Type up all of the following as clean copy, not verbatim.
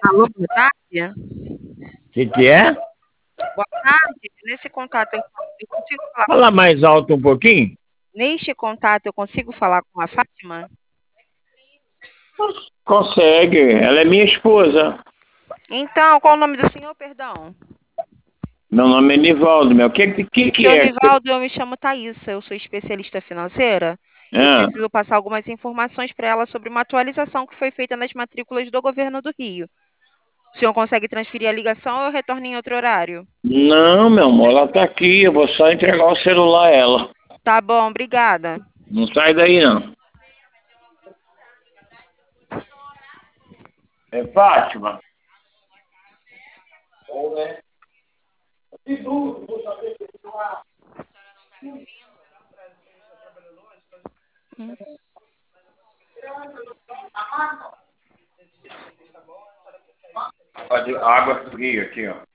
Alô, boa tarde. Que é? Boa tarde. Nesse contato eu consigo falar Fala mais alto um pouquinho. neste contato eu consigo falar com a Fátima? Consegue, ela é minha esposa. Então, qual o nome do senhor, perdão? Meu nome é Nivaldo, meu. Que Seu é? Nivaldo, eu me chamo Thaísa, eu sou especialista financeira. Eu Ah, preciso passar algumas informações para ela sobre uma atualização que foi feita nas matrículas do governo do Rio. O senhor consegue transferir a ligação ou eu retorno em outro horário? não, meu amor, ela tá aqui. Eu vou só entregar o celular a ela. Tá bom, obrigada. Não sai daí, não. É Fátima? Pode água fria aqui, ó.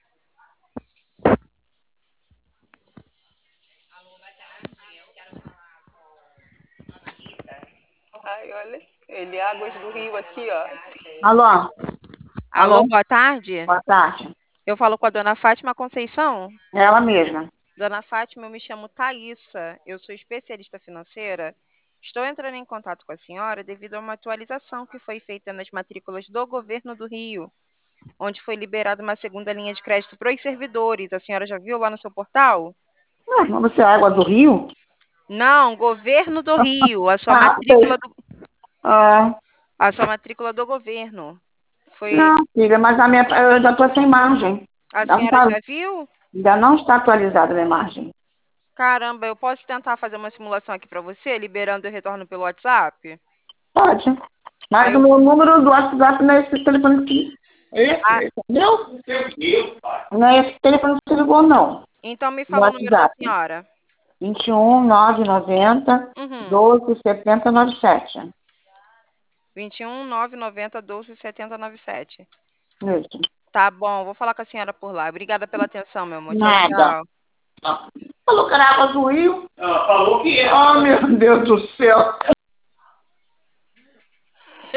Ai, olha, ele Águas do Rio aqui, ó. Alô, Alô, alô, boa tarde. boa tarde. Eu falo com a dona Fátima Conceição. É ela mesma. Dona Fátima, eu me chamo Thaísa, eu sou especialista financeira. Estou entrando em contato com a senhora devido a uma atualização que foi feita nas matrículas do governo do Rio, onde foi liberada uma segunda linha de crédito para os servidores. A senhora já viu lá no seu portal? Mas você é água do Rio? Não, governo do Rio, Ah, sei. Ah, a sua matrícula do governo. Foi, não, filha, mas eu já estou sem margem. a Ainda não, senhora tá, já viu? ainda não está atualizada a minha margem. Caramba, eu posso tentar fazer uma simulação aqui para você, liberando o retorno pelo WhatsApp? Pode. Aí Mas o eu, meu número do WhatsApp não é esse telefone que. ah, Entendeu? Não é esse telefone que você ligou, não. então me Do fala o número da WhatsApp. senhora. 21 990 Uhum. 12 70 97. 21 990 12 70 97. Isso. Tá bom, vou falar com a senhora por lá. Obrigada pela atenção, meu amor. Tchau, Nada. tchau. Falou que era água do Rio? Ela falou que é. Oh, meu Deus do céu.